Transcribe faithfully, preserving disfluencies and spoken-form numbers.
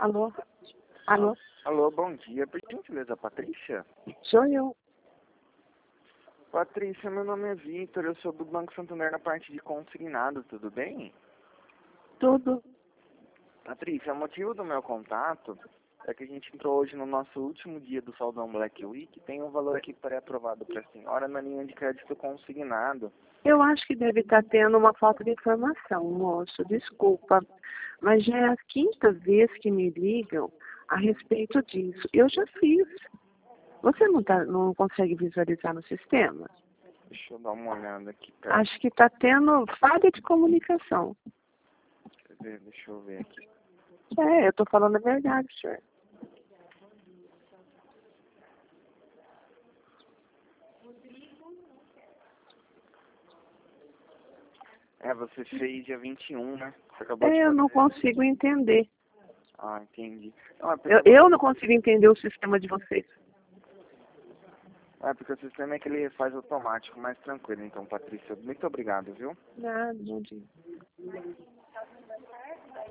Alô? Alô? Alô, bom dia. Por gentileza, Patrícia? Sou eu. Patrícia, meu nome é Vitor, eu sou do Banco Santander na parte de consignado, tudo bem? Tudo. Patrícia, o motivo do meu contato é que a gente entrou hoje no nosso último dia do Saldão Black Week, tem um valor aqui pré-aprovado para a senhora na linha de crédito consignado. Eu acho que deve estar tendo uma falta de informação, moço. Desculpa. Mas já é a quinta vez que me ligam a respeito disso. Eu já fiz. Você não, tá, não consegue visualizar no sistema? Deixa eu dar uma olhada aqui, pera. Acho que está tendo falha de comunicação. Quer ver? Deixa eu ver aqui. É, eu estou falando a verdade, senhor. É, você fez dia vinte e um, né? Você acabou de É, eu fazer. não consigo entender. Ah, entendi. Não, é porque, Eu, eu não consigo entender o sistema de vocês. é porque o sistema é que ele faz automático, mais tranquilo. Então, Patrícia, muito obrigado, viu? Nada, bom dia.